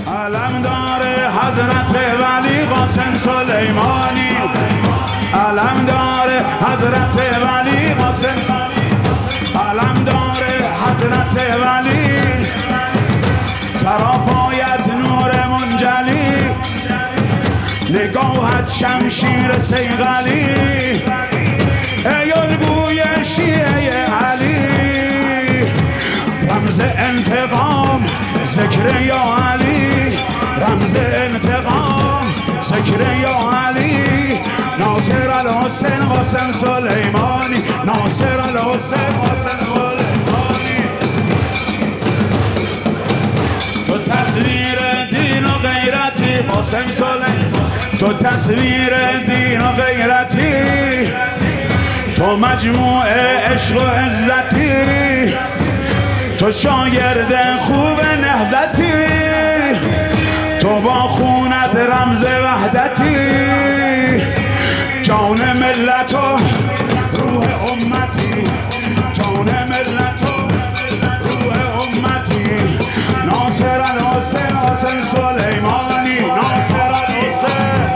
علم داره حضرت ولی قاسم سلیمانی، علم داره حضرت ولی قاسم، علم داره حضرت ولی سراپایت نور منجلی، نگاهت شمشیر صیقلی، ای الگوی شیعه علی، رمز انتقام ذکر یا علی، رمز انتقام ذکر یا علی، ناصر الحسین قاسم سلیمانی، ناصر الحسین قاسم سلیمانی. تو تصویر دین و غیرتی قاسم سلیمانی، تو تصویر دین و غیرتی، تو مجموع عشق و عزتی، تو شاگرد خوب نهضتی، تو با خونت رمز وحدتی، جان ملت و روح امتی، جان ملت و روح امتی، ناصر الحسین قاسم سلیمانی، ناصر الحسین.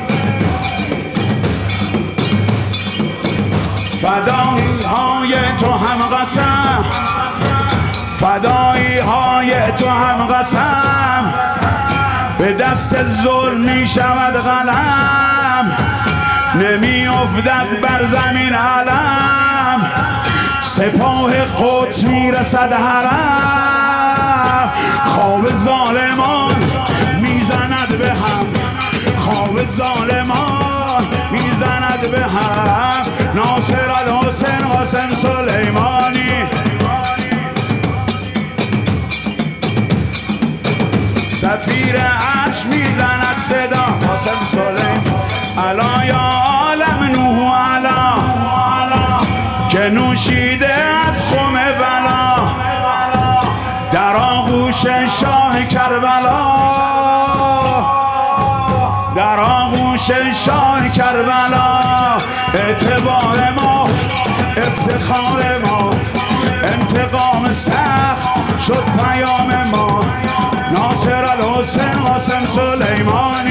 فدایی های تو هم قسم، فدایی های تو هم قسم، به دست ظلم می شود قلم، نمی افتد بر زمین علم، سپاه قدس می رسد حرم، خواب ظالمان می زند به هم، خواب ظالمان می زند به هم، ناصر الحسین قاسم سلیمانی. سفیر عرش میزند صدا قاسم سلیمان، الا یا عالم نوح علا، که نوشیده از خم بلا، در آغوش شاه کربلا، در آغوش شاه کربلا، اعتبار ما افتخار ما، انتقام سخت شد پیام ما، ناصر الحسین قاسم سلیمانی.